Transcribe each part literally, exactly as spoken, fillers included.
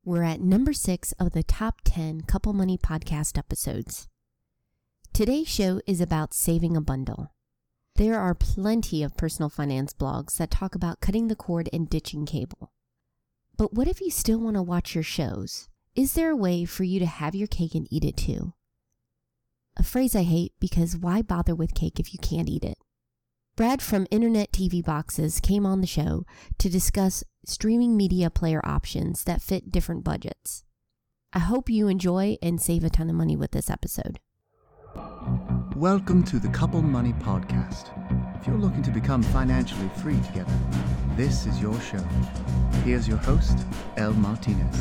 We're at number six of the top ten Couple Money podcast episodes. Today's show is about saving a bundle. There are plenty of personal finance blogs that talk about cutting the cord and ditching cable. But what if you still want to watch your shows? Is there a way for you to have your cake and eat it too? A phrase I hate because why bother with cake if you can't eat it? Brad from Internet T V Boxes came on the show to discuss streaming media player options that fit different budgets. I hope you enjoy and save a ton of money with this episode. Welcome to the Couple Money Podcast. If you're looking to become financially free together, this is your show. Here's your host, El Martinez.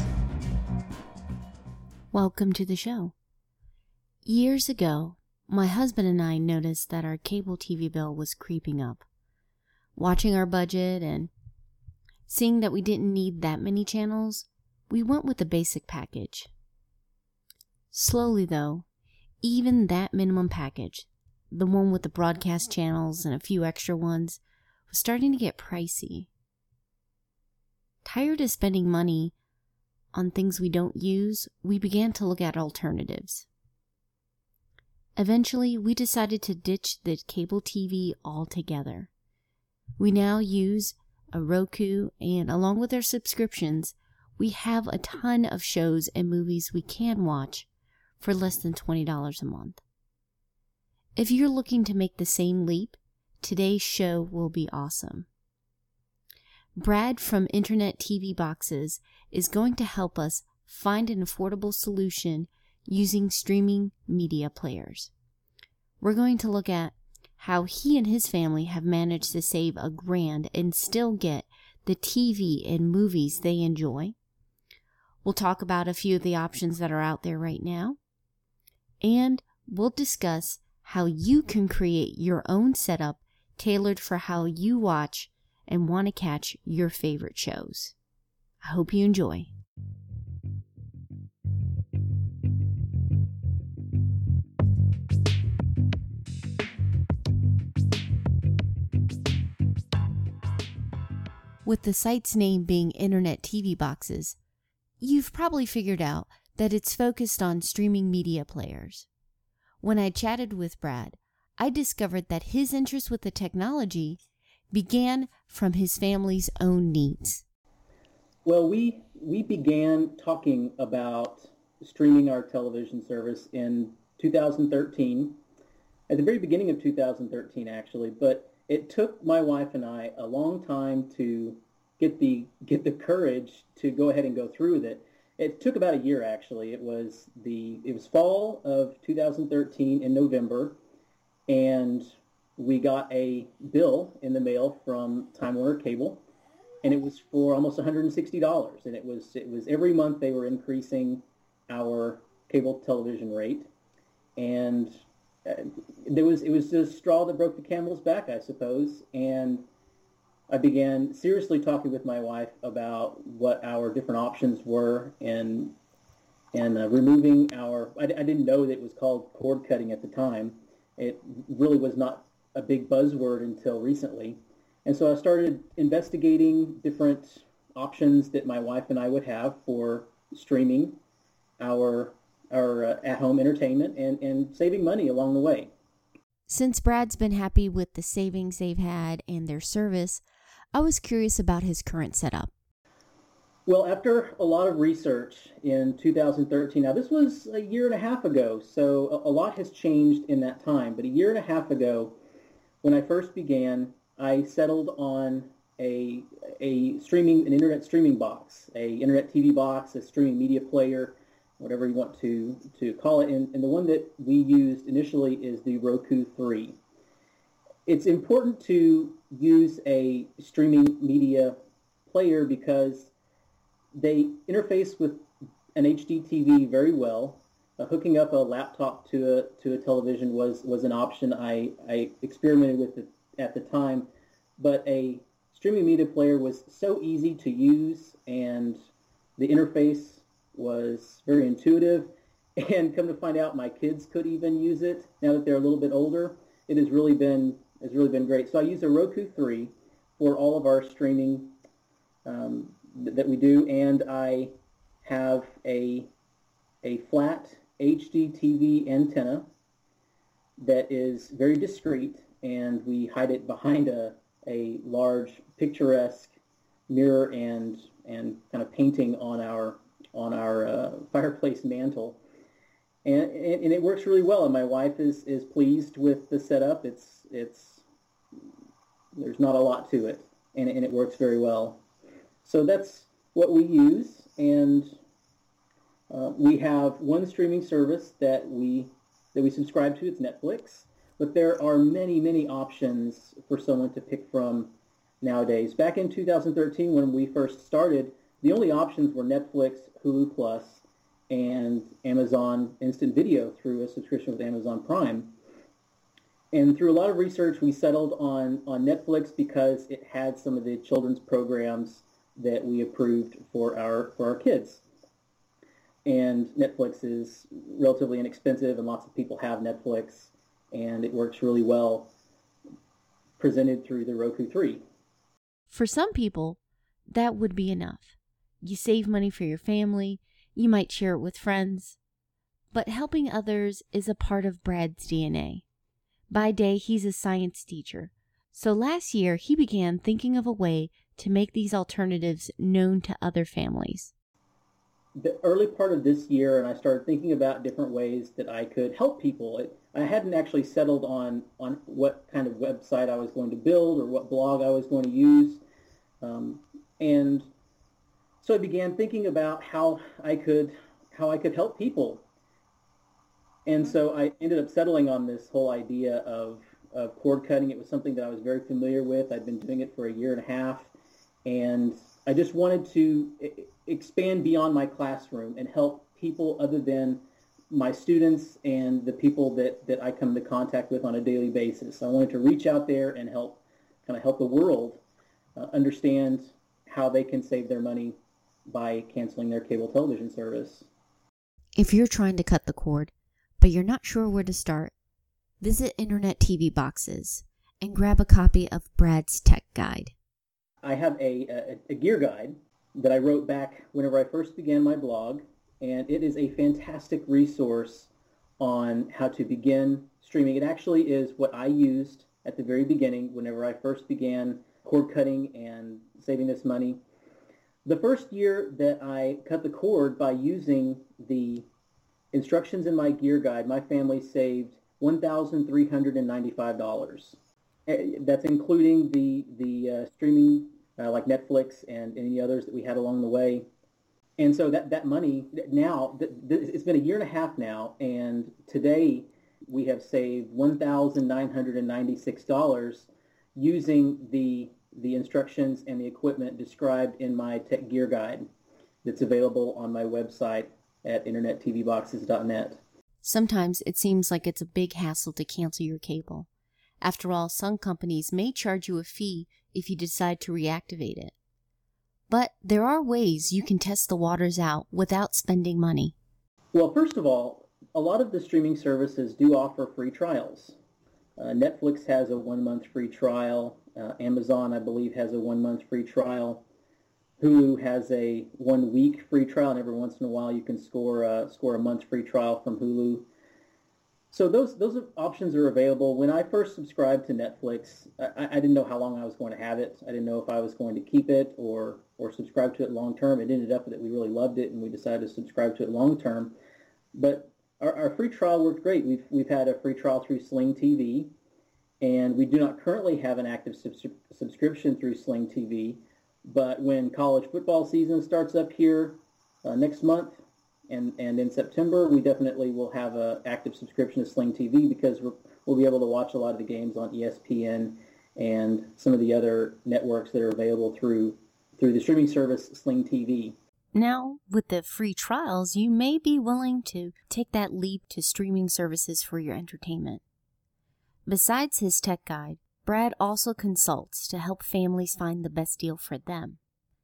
Welcome to the show. Years ago, my husband and I noticed that our cable T V bill was creeping up. Watching our budget and seeing that we didn't need that many channels, we went with the basic package. Slowly though, even that minimum package, the one with the broadcast channels and a few extra ones, was starting to get pricey. Tired of spending money on things we don't use, we began to look at alternatives. Eventually, we decided to ditch the cable T V altogether. We now use a Roku, and along with our subscriptions, we have a ton of shows and movies we can watch for less than twenty dollars a month. If you're looking to make the same leap, today's show will be awesome. Brad from Internet T V Boxes is going to help us find an affordable solution using streaming media players. We're going to look at how he and his family have managed to save a grand and still get the T V and movies they enjoy. We'll talk about a few of the options that are out there right now. And we'll discuss how you can create your own setup tailored for how you watch and want to catch your favorite shows. I hope you enjoy. With the site's name being Internet T V Boxes, you've probably figured out that it's focused on streaming media players. When I chatted with Brad, I discovered that his interest with the technology began from his family's own needs. Well, we we began talking about streaming our television service in two thousand thirteen, at the very beginning of two thousand thirteen, actually, but it took my wife and I a long time to get the get the courage to go ahead and go through with it. It took about a year, actually. It was the it was fall of two thousand thirteen in November, and we got a bill in the mail from Time Warner Cable, and it was for almost one hundred sixty dollars. And it was it was every month they were increasing our cable television rate, and uh, there was it was the straw that broke the camel's back, I suppose. And I began seriously talking with my wife about what our different options were, and and uh, removing our. I, I didn't know that it was called cord cutting at the time. It really was not a big buzzword until recently. And so I started investigating different options that my wife and I would have for streaming our our uh, at-home entertainment and, and saving money along the way. Since Brad's been happy with the savings they've had and their service, I was curious about his current setup. Well, after a lot of research in two thousand thirteen, now this was a year and a half ago, so a, a lot has changed in that time. But a year and a half ago, when I first began, I settled on a a streaming, an internet streaming box, a internet T V box, a streaming media player, whatever you want to, to call it. And, and the one that we used initially is the Roku three. It's important to use a streaming media player because they interface with an H D T V very well. Uh, hooking up a laptop to a to a television was, was an option I, I experimented with it at the time, but a streaming media player was so easy to use, and the interface was very intuitive. And come to find out, my kids could even use it now that they're a little bit older. It has really been has really been great. So I use a Roku three for all of our streaming um, th- that we do, and I have a a flat H D T V antenna that is very discreet, and we hide it behind a, a large picturesque mirror and and kind of painting on our on our uh, fireplace mantle. And, and and it works really well, and my wife is, is pleased with the setup. It's it's there's not a lot to it, and, and it works very well. So that's what we use, and uh, we have one streaming service that we that we subscribe to. It's Netflix, but there are many many options for someone to pick from nowadays. Back in two thousand thirteen, when we first started, the only options were Netflix, Hulu Plus, and Amazon Instant Video through a subscription with Amazon Prime. And through a lot of research, we settled on, on Netflix because it had some of the children's programs that we approved for our for our kids. And Netflix is relatively inexpensive, and lots of people have Netflix, and it works really well presented through the Roku three. For some people, that would be enough. You save money for your family, you might share it with friends, but helping others is a part of Brad's D N A. By day, he's a science teacher, so last year he began thinking of a way to make these alternatives known to other families. The early part of this year, and I started thinking about different ways that I could help people. It, I hadn't actually settled on, on what kind of website I was going to build or what blog I was going to use. Um, and so I began thinking about how I could how I could help people. And so I ended up settling on this whole idea of, of cord cutting. It was something that I was very familiar with. I'd been doing it for a year and a half, and I just wanted to expand beyond my classroom and help people other than my students and the people that, that I come into contact with on a daily basis. I wanted to reach out there and help kind of help the world uh, understand how they can save their money by canceling their cable television service. If you're trying to cut the cord, but you're not sure where to start, visit Internet T V Boxes and grab a copy of Brad's Tech Guide. I have a, a, a gear guide that I wrote back whenever I first began my blog, and it is a fantastic resource on how to begin streaming. It actually is what I used at the very beginning whenever I first began cord cutting and saving this money. The first year that I cut the cord by using the instructions in my gear guide, my family saved one thousand three hundred ninety-five dollars. That's including the, the uh, streaming uh, like Netflix and any others that we had along the way. And so that, that money now, th- th- it's been a year and a half now, and today we have saved one thousand nine hundred ninety-six dollars using the the instructions and the equipment described in my Tech Gear Guide that's available on my website at internet t v boxes dot net. Sometimes it seems like it's a big hassle to cancel your cable. After all, some companies may charge you a fee if you decide to reactivate it. But there are ways you can test the waters out without spending money. Well, first of all, a lot of the streaming services do offer free trials. Uh, Netflix has a one-month free trial. Uh, Amazon, I believe, has a one-month free trial. Hulu has a one-week free trial, and every once in a while you can score uh, score a month free trial from Hulu. So those those options are available. When I first subscribed to Netflix, I, I didn't know how long I was going to have it. I didn't know if I was going to keep it or or subscribe to it long term. It ended up that we really loved it, and we decided to subscribe to it long term. But our, our free trial worked great. We've we've had a free trial through Sling T V, and we do not currently have an active subs- subscription through Sling T V. But when college football season starts up here uh, next month, and, and in September, we definitely will have an active subscription to Sling T V because we're, we'll be able to watch a lot of the games on E S P N and some of the other networks that are available through through the streaming service Sling T V. Now, with the free trials, you may be willing to take that leap to streaming services for your entertainment. Besides his tech guide, Brad also consults to help families find the best deal for them.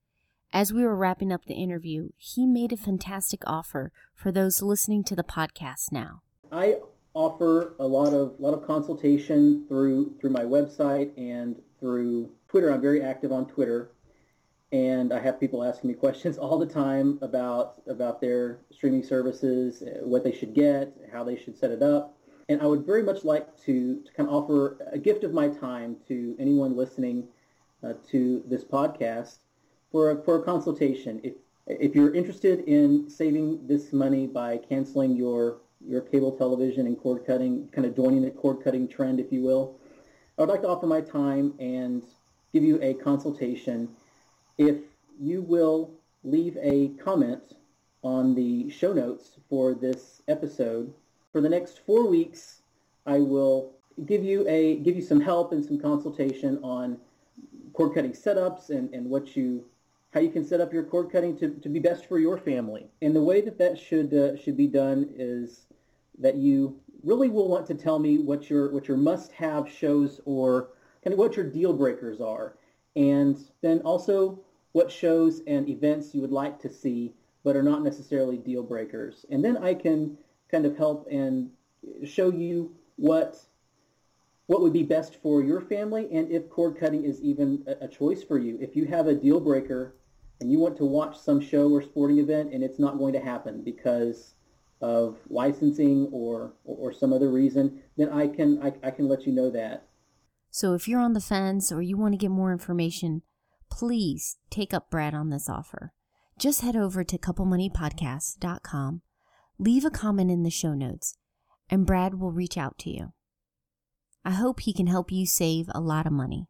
As we were wrapping up the interview, he made a fantastic offer for those listening to the podcast now. I offer a lot of lot of consultation through through my website and through Twitter. I'm very active on Twitter. and I have people asking me questions all the time about about their streaming services, what they should get, how they should set it up. And I would very much like to, to kind of offer a gift of my time to anyone listening uh, to this podcast for a, for a consultation. If if you're interested in saving this money by canceling your your cable television and cord cutting, kind of joining the cord cutting trend, if you will, I would like to offer my time and give you a consultation. If you will leave a comment on the show notes for this episode, for the next four weeks, I will give you a give you some help and some consultation on cord cutting setups and, and what you how you can set up your cord cutting to, to be best for your family. And the way that that should uh, should be done is that you really will want to tell me what your what your must-have shows or kind of what your deal breakers are, and then also what shows and events you would like to see but are not necessarily deal breakers. And then I can kind of help and show you what what would be best for your family and if cord cutting is even a, a choice for you. If you have a deal breaker and you want to watch some show or sporting event and it's not going to happen because of licensing or, or, or some other reason, then I can I, I can let you know that. So if you're on the fence or you want to get more information, please take up Brad on this offer. Just head over to couple money podcast dot com, leave a comment in the show notes, and Brad will reach out to you. I hope he can help you save a lot of money.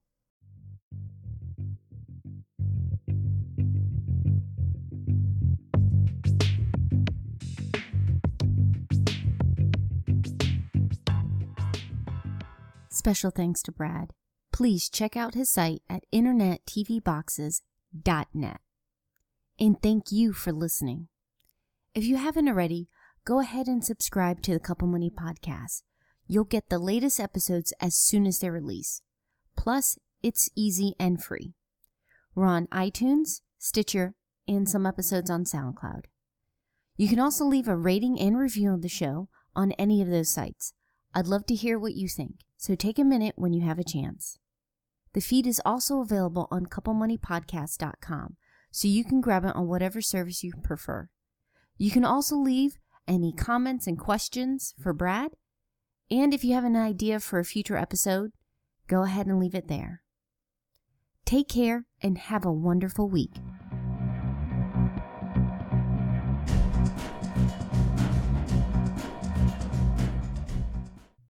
Special thanks to Brad. Please check out his site at internet t v boxes dot net. And thank you for listening. If you haven't already, go ahead and subscribe to the Couple Money Podcast. You'll get the latest episodes as soon as they're released. Plus, it's easy and free. We're on iTunes, Stitcher, and some episodes on SoundCloud. You can also leave a rating and review of the show on any of those sites. I'd love to hear what you think, so take a minute when you have a chance. The feed is also available on couple money podcast dot com, so you can grab it on whatever service you prefer. You can also leave any comments and questions for Brad, and if you have an idea for a future episode, go ahead and leave it there. Take care and have a wonderful week.